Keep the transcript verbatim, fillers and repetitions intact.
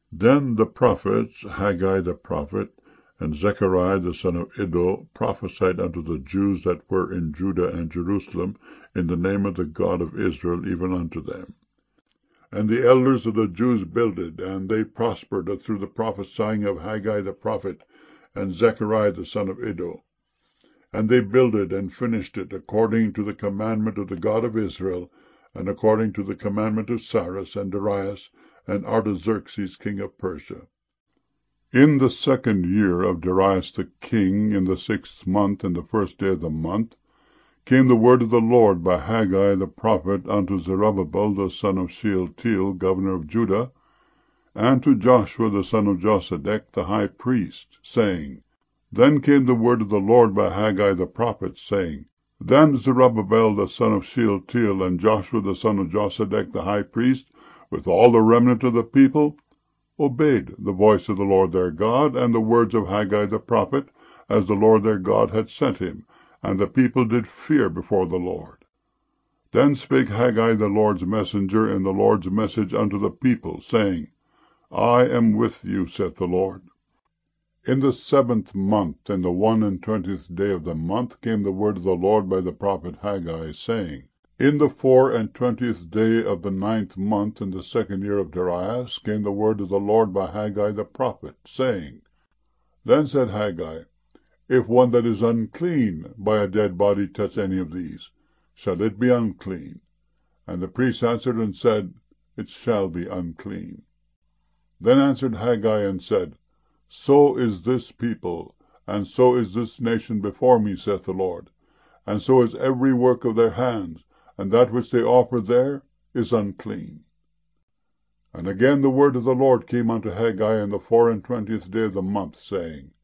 Then the prophets, Haggai the prophet, and Zechariah the son of Iddo, prophesied unto the Jews that were in Judah and Jerusalem in the name of the God of Israel, even unto them. And the elders of the Jews builded, and they prospered through the prophesying of Haggai the prophet and Zechariah the son of Iddo. And they builded and finished it according to the commandment of the God of Israel, and according to the commandment of Cyrus and Darius and Artaxerxes king of Persia. In the second year of Darius the king, in the sixth month, in the first day of the month, came the word of the Lord by Haggai the prophet unto Zerubbabel the son of Shealtiel, governor of Judah, and to Joshua the son of Josedech the high priest, saying, Then came the word of the Lord by Haggai the prophet, saying, Then Zerubbabel the son of Shealtiel, and Joshua the son of Josedech the high priest, with all the remnant of the people, obeyed the voice of the Lord their God, and the words of Haggai the prophet, as the Lord their God had sent him, and the people did fear before the Lord. Then spake Haggai the Lord's messenger in the Lord's message unto the people, saying, I am with you, saith the Lord. In the seventh month, in the one and twentieth day of the month, came the word of the Lord by the prophet Haggai, saying, In the four and twentieth day of the ninth month, in the second year of Darius, came the word of the Lord by Haggai the prophet, saying, Then said Haggai, If one that is unclean by a dead body touch any of these, shall it be unclean? And the priests answered and said, It shall be unclean. Then answered Haggai and said, So is this people, and so is this nation before me, saith the Lord, and so is every work of their hands, and that which they offer there is unclean. And again the word of the Lord came unto Haggai in the four and twentieth day of the month, saying,